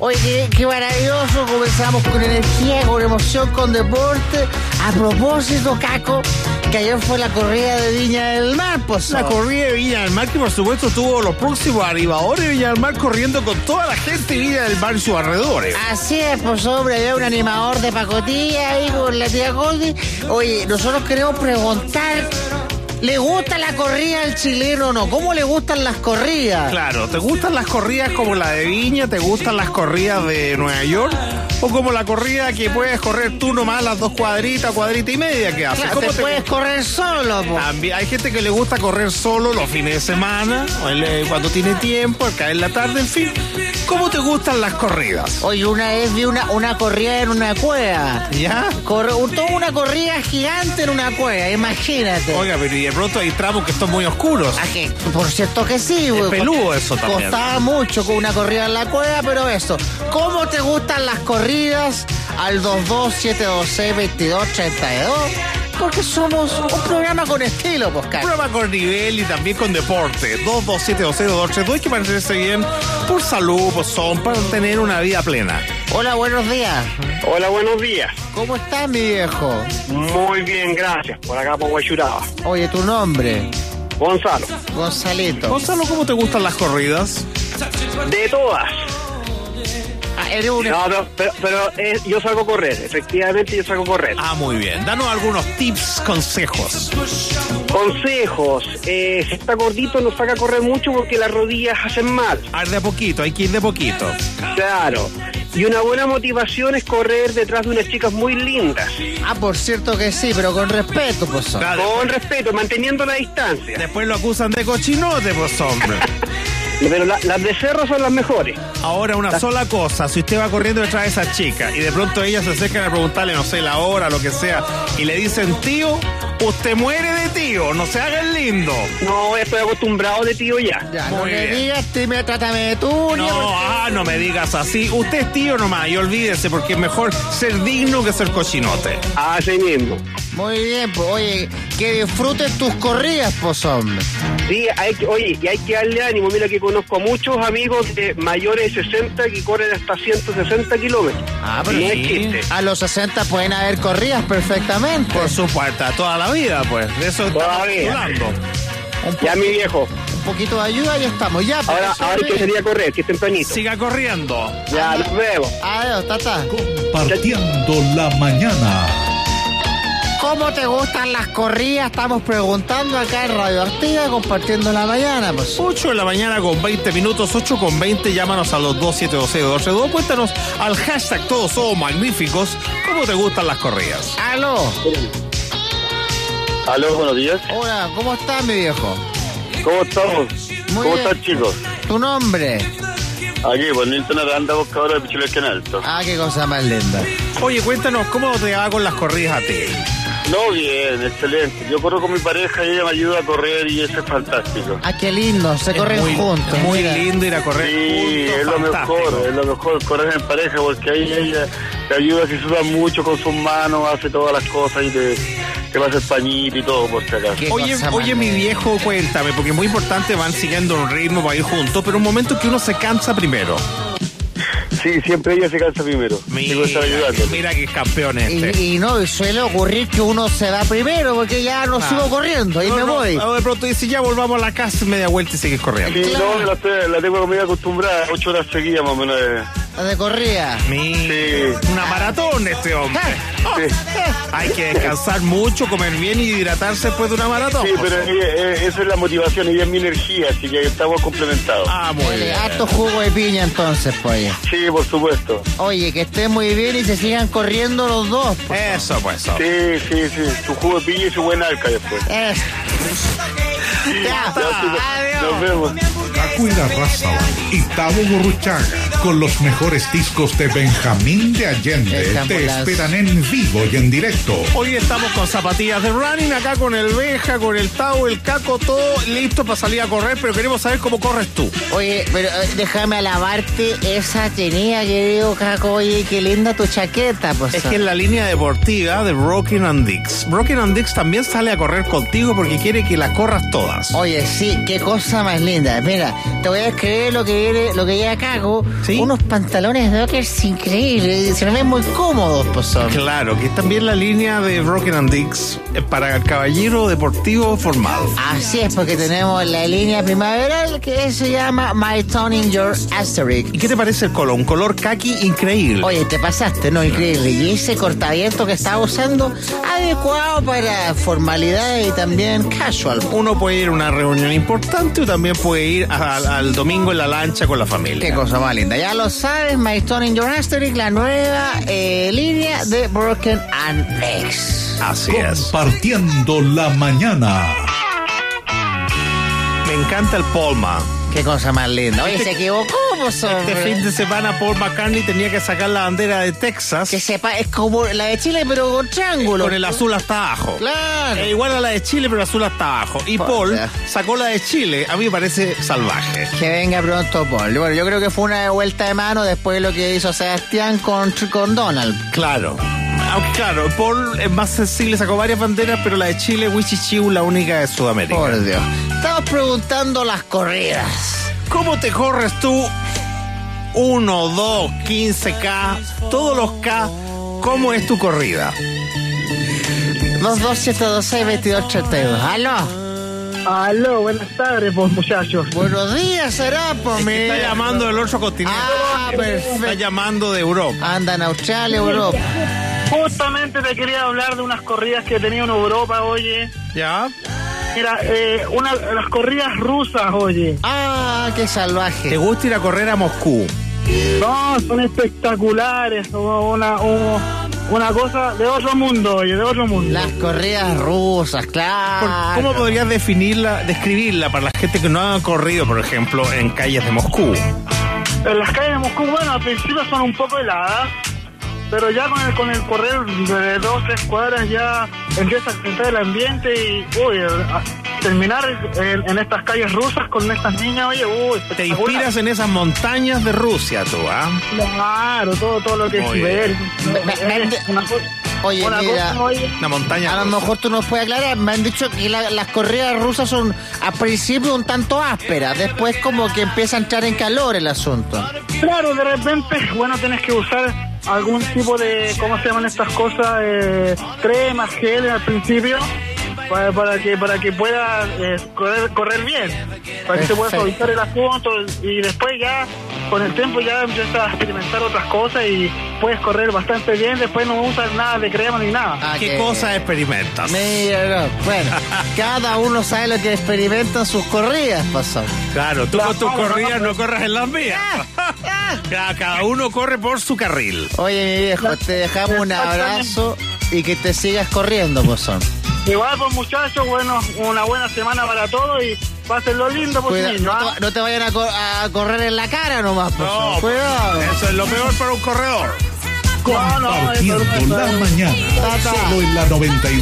Oye, qué maravilloso. Comenzamos con energía, con emoción, con deporte. A propósito, Caco, que ayer fue la corrida de Viña del Mar, pues. La corrida de Viña del Mar, que por supuesto tuvo los próximos animadores de Viña del Mar corriendo con toda la gente de Viña del Mar y sus alrededores. Así es, pues, hombre, había un animador de pacotilla ahí con la tía Goldie. Oye, nosotros queremos preguntar, ¿le gusta la corrida al chileno o no? ¿Cómo le gustan las corridas? Claro, ¿te gustan las corridas como la de Viña? ¿Te gustan las corridas de Nueva York? ¿O como la corrida que puedes correr tú nomás las 2 cuadrita y media que haces? Claro, ¿Cómo te puedes correr solo, po. También hay gente que le gusta correr solo los fines de semana, o cuando tiene tiempo, al caer en la tarde, en fin. ¿Cómo te gustan las corridas? Oye, una vez vi una corrida en una cueva. ¿Ya? Toda una corrida gigante en una cueva, imagínate. Oiga, pero y de pronto hay tramos que están muy oscuros. ¿A qué? Por cierto que sí, güey. Es peludo eso también. Costaba mucho con una corrida en la cueva, pero eso. ¿Cómo te gustan las corridas? Al 22-726-2232. Porque somos un programa con estilo, pues, Carlos. Un programa con nivel y también con deporte. 227-232. Hay que parecerse bien por salud, pues para tener una vida plena. Hola, buenos días. Hola, buenos días. ¿Cómo estás, mi viejo? Muy bien, gracias. Por acá por Huachuraba. Oye, ¿tu nombre? Gonzalo. Gonzalito. Gonzalo, ¿cómo te gustan las corridas? De todas. Eres un... No, pero yo salgo a correr. Efectivamente, yo salgo a correr. Ah, muy bien. Danos algunos tips, consejos. Consejos. Si está gordito, no saca a correr mucho porque las rodillas hacen mal. Ah, de a poquito, hay que ir de poquito. Claro. Y una buena motivación es correr detrás de unas chicas muy lindas. Ah, por cierto que sí, pero con respeto, pues. Claro, con respeto, manteniendo la distancia. Después lo acusan de cochinote, pues, hombre. Pero las de cerro son las mejores. Ahora, una sola cosa, si usted va corriendo detrás de esa chica y de pronto ellas se acercan a preguntarle, no sé, la hora, lo que sea, y le dicen tío, usted muere de tío, no se haga el lindo. No, estoy acostumbrado de tío ya. Ya, Muy no me bien. digas, trátame de tú. No me digas así. Usted es tío nomás y olvídese porque es mejor ser digno que ser cochinote. Así mismo. Muy bien, pues, oye, que disfrutes tus corridas, pues, hombre. Sí, hay que darle ánimo. Mira que conozco a muchos amigos de mayores de 60 que corren hasta 160 kilómetros. Ah, pero Y no sí. es chiste. A los 60 pueden haber corridas perfectamente. Por supuesto, toda la vida, pues. De eso Toda estamos la vida. hablando. Ya, mi viejo. Un poquito de ayuda y estamos. Ya, pues, Ahora eso hay que es. salir a correr, que es tempranito. Siga corriendo. Ya, nos vemos. Adiós, tata. Compartiendo la mañana. ¿Cómo te gustan las corridas? Estamos preguntando acá en Radio Artigas, compartiendo la mañana, pues. 8 de la mañana con 20 minutos, 8 con 20, llámanos a los 2726-232, cuéntanos al hashtag Todos Somos Magníficos, ¿cómo te gustan las corridas? Aló. Aló, buenos días. Hola, ¿cómo estás, mi viejo? ¿Cómo estamos? Muy ¿Cómo bien. están, chicos? ¿Tu nombre? Aquí, pues Nilton Aranda, buscadora de Pichilén Alto. Ah, qué cosa más linda. Oye, cuéntanos, ¿cómo te va con las corridas a ti? No, bien, excelente. Yo corro con mi pareja y ella me ayuda a correr y eso es fantástico. Ah, qué lindo, se corren juntos. Muy mira. lindo ir a correr Sí, juntos, es lo mejor correr en pareja porque ahí ella te ayuda, se suda mucho con sus manos, hace todas las cosas y te pasa el pañito y todo por si acaso. Qué Oye, cosa oye, más mi linda. viejo, cuéntame, porque es muy importante, van siguiendo un ritmo para ir juntos, pero un momento que uno se cansa primero. Sí, siempre ella se cansa primero. Tengo que estar ayudando. Mira que campeón este. Y no, y suele ocurrir que uno se va primero porque ya no sigo corriendo, ahí me voy. De pronto dice, ya volvamos a la casa, media vuelta y sigues corriendo. Sí, Claro. no, la tengo comida acostumbrada, 8 horas seguidas más o menos. De corrida. Mira, una maratón este hombre. Sí. Hay que descansar mucho, comer bien y hidratarse después de una maratón. Sí, pero esa es la motivación, ella es mi energía, así que estamos complementados. Ah, muy bien. Harto jugo de piña entonces, pues. Sí, por supuesto. Oye, que estén muy bien y se sigan corriendo los dos. Pues. Eso, pues. Sí. Su jugo de piña y su buena alca después. Eso. Ya, Ya, chicos, nos vemos. Cacuira Raza y Tavo Burruchaga, con los mejores discos de Benjamín de Allende, Dejamos te las- esperan en vivo y en directo. Hoy estamos con zapatillas de running, acá con el Benja, con el Tau, el Caco, todo listo para salir a correr, pero queremos saber cómo corres tú. Oye, pero déjame alabarte esa tenía, querido Caco. Oye, qué linda tu chaqueta, pues. Es que en la línea deportiva de Broken and Dix. Broken and Dix también sale a correr contigo porque quiere que la corras todas. Oye, sí, qué cosa más linda. Mira, te voy a escribir lo que llega Caco, Sí. ¿Sí? Unos pantalones Dockers increíbles, se ven muy cómodos, pues son. Claro, que es también la línea de Broken and Dicks para el caballero deportivo formado. Así es, porque tenemos la línea primaveral que se llama My Tone in Your Asterisk. ¿Y qué te parece el color? Un color kaki increíble. Oye, te pasaste, ¿no? Increíble. Y ese cortaviento que estaba usando, adecuado para formalidad y también casual. Uno puede ir a una reunión importante o también puede ir al domingo en la lancha con la familia. Qué cosa más linda. Ya lo sabes, My Stone in Your Asterisk, la nueva línea de Broken and Dicks. Así es. Compartiendo la mañana. Me encanta el Polma. Qué cosa más linda. Oye, se equivocó, pues, hombre. Este fin de semana Paul McCartney tenía que sacar la bandera de Texas. Que sepa, es como la de Chile, pero con triángulo. Con el azul hasta abajo. Claro. Igual a la de Chile, pero azul hasta abajo. Y Paul Puta. sacó la de Chile. A mí me parece salvaje. Que venga pronto Paul. Bueno, yo creo que fue una vuelta de mano después de lo que hizo Sebastián con Donald. Claro. Aunque claro, Paul es más sensible, sacó varias banderas, pero la de Chile, Wichichiu, la única de Sudamérica. Por Dios. Estamos preguntando las corridas. ¿Cómo te corres tú? 1, 2, 15K, todos los K. ¿Cómo es tu corrida? 227262232. ¿Aló? Aló, buenas tardes, pues, muchachos. Buenos días, será, pues, Me está llamando del otro continente. Ah, Está perfecto. llamando de Europa. Anda en Australia, Europa. Justamente te quería hablar de unas corridas que he tenido en Europa, oye. ¿Ya? Mira, las corridas rusas, oye. Ah, qué ¿Te salvaje. gusta ir a correr a Moscú? No, son espectaculares. Una cosa de otro mundo, oye, de otro mundo. Las corridas rusas, claro. ¿Cómo podrías describirla para la gente que no ha corrido, por ejemplo, en calles de Moscú? En las calles de Moscú, bueno, al principio son un poco heladas, pero ya con el correr de 2-3 cuadras ya empieza a calentar el ambiente y, uy, terminar en estas calles rusas con estas niñas, oye, uy, Te inspiras en esas montañas de Rusia, tú, ¿ah? Claro, todo lo que es Muy Siberia. Oye, mira, Una montaña a lo rusa. mejor tú nos puedes aclarar. Me han dicho que las corridas rusas son al principio un tanto ásperas, después como que empieza a entrar en calor el asunto. Claro, de repente, bueno, tienes que usar algún tipo de, ¿cómo se llaman estas cosas? Cremas, geles al principio, para que pueda correr bien, para que se pueda suavizar el asunto y después ya, con el tiempo ya empiezas a experimentar otras cosas y puedes correr bastante bien, después no usas nada de crema ni nada. Ah, ¿Qué que- cosas experimentas? Mira, no, bueno, cada uno sabe lo que experimenta en sus corridas, pasó. Claro, tú con tus Claro, corridas no, no corras en las mías. Ya, cada uno corre por su carril. Oye, mi viejo, te dejamos un abrazo y que te sigas corriendo, pozón. Igual, pues muchachos, bueno, una buena semana para todos y pásenlo lindo, pues Cuida, niños, ¿ah? no te vayan a correr en la cara nomás, pozón. No, Cuidado. eso es lo peor para un corredor. Compartiendo la mañana. Solo en la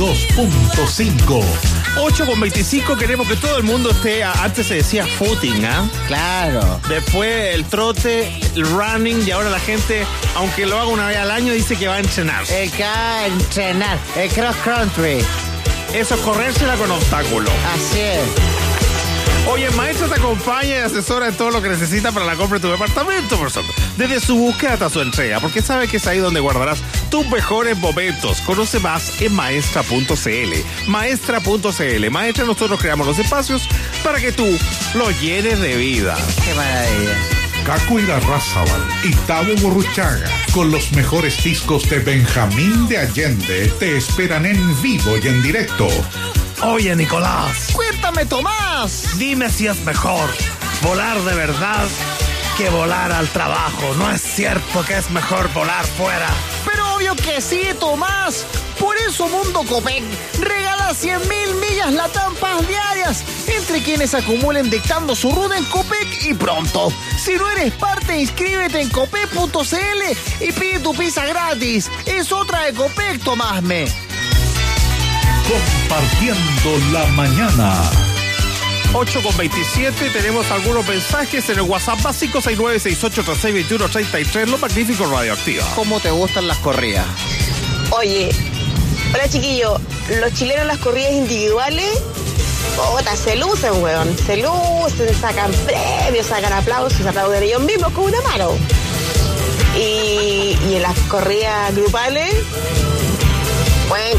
92.5. 8:25 queremos que todo el mundo esté, antes se decía footing, ¿ah? Claro. Después el trote, el running y ahora la gente, aunque lo haga una vez al año, dice que va a entrenar. Entrenar, el cross country. Eso es corrérsela con obstáculos. Así es. Oye, Maestra te acompaña y asesora en todo lo que necesita para la compra de tu departamento, por supuesto. Desde su búsqueda hasta su entrega, porque sabe que es ahí donde guardarás tus mejores momentos. Conoce más en maestra.cl. Maestra.cl. Maestra, nosotros creamos los espacios para que tú los llenes de vida. Qué maravilla. Caco Irarrázaval y Tavo Borruchaga, con los mejores discos de Benjamín de Allende, te esperan en vivo y en directo. Oye, Nicolás, Cuéntame, Tomás. dime si es mejor volar de verdad que volar al trabajo. ¿No es cierto que es mejor volar fuera? Pero obvio que sí, Tomás. Por eso Mundo Copec regala 100.000 millas Latam Paz diarias entre quienes acumulen dictando su ruta en Copec y pronto. Si no eres parte, inscríbete en copec.cl y pide tu pizza gratis. Es otra de Copec, Tomásme. Compartiendo la mañana. 8:27, tenemos algunos mensajes en el WhatsApp básico 6968362133, lo magnífico radioactiva. ¿Cómo te gustan las corridas? Oye, hola chiquillo, los chilenos en las corridas individuales, puta, se lucen, weón, se lucen, sacan premios, sacan aplausos, se aplauden ellos mismos con una mano. Y en las corridas grupales, bueno.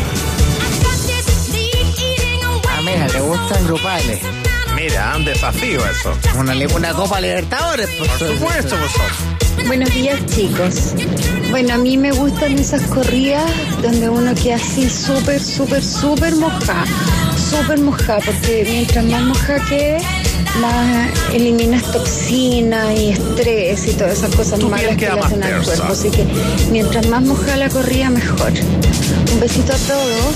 Mira, le gustan grupales. Mira, un desafío eso. Una Copa Libertadores, Por supuesto, vosotros. Buenos días, chicos. Bueno, a mí me gustan esas corridas donde uno queda así súper mojada. Súper mojada, porque mientras más mojada quede, más eliminas toxinas y estrés y todas esas cosas malas que le hacen al cuerpo. Así que mientras más mojada la corrida, mejor. Un besito a todos.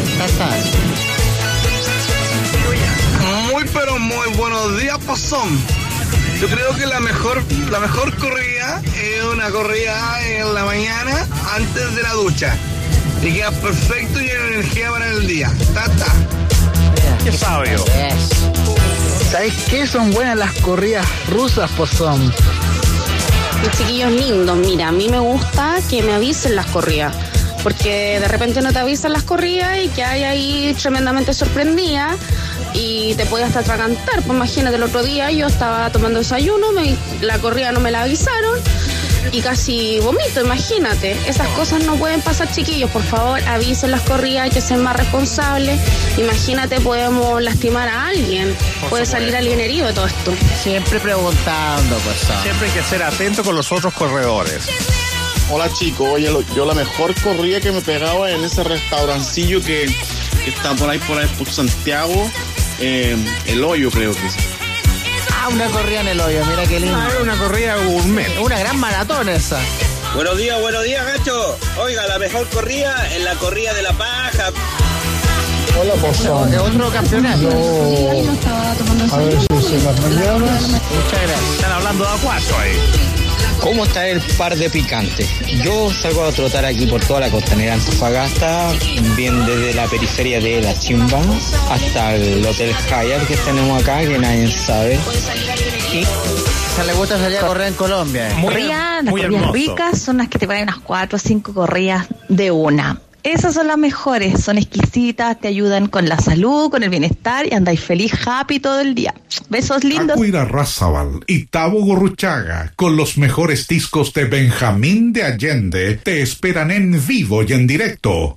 Muy pero muy buenos días, Pozón. Yo creo que la mejor corrida es una corrida en la mañana antes de la ducha. Y quedas perfecto y en energía para el día. ¡Tata! ¡Qué sabio! ¿Sabes qué? Son buenas las corridas rusas, Pozón. Los chiquillos lindos, mira, a mí me gusta que me avisen las corridas. Porque de repente no te avisan las corridas y que hay ahí tremendamente sorprendida y te puede hasta atragantar. Pues imagínate, el otro día yo estaba tomando desayuno, la corrida no me la avisaron y casi vomito, imagínate. Esas cosas no pueden pasar, chiquillos. Por favor, avisen las corridas, hay que ser más responsables. Imagínate, podemos lastimar a alguien. Puede salir alguien herido de todo esto. Siempre preguntando, pues. Siempre hay que ser atento con los otros corredores. Hola chicos, oye, yo la mejor corrida que me pegaba en ese restaurancillo que está por ahí por Santiago, El Hoyo creo que es. Una corrida en El Hoyo, mira qué lindo. Una corrida gourmet. Una gran maratón esa. Buenos días, gacho. Oiga, la mejor corrida es la corrida de la paja. Hola, Pozón. De otro campeonato. A ver si se las mañanas. Muchas gracias. Están hablando de Aguacho ahí. ¿Cómo está el par de picante? Yo salgo a trotar aquí por toda la costanera Antofagasta, bien desde la periferia de La Chimba hasta el Hotel Hyatt que tenemos acá, que nadie sabe. Se le gusta salir a correr en Colombia. Las corridas ricas son las que te ponen unas 4 o 5 corridas de una. Esas son las mejores, son exquisitas, te ayudan con la salud, con el bienestar y andáis feliz, happy todo el día. Besos lindos. Acuira Razabal y Tabo Gurruchaga, con los mejores discos de Benjamín de Allende, te esperan en vivo y en directo.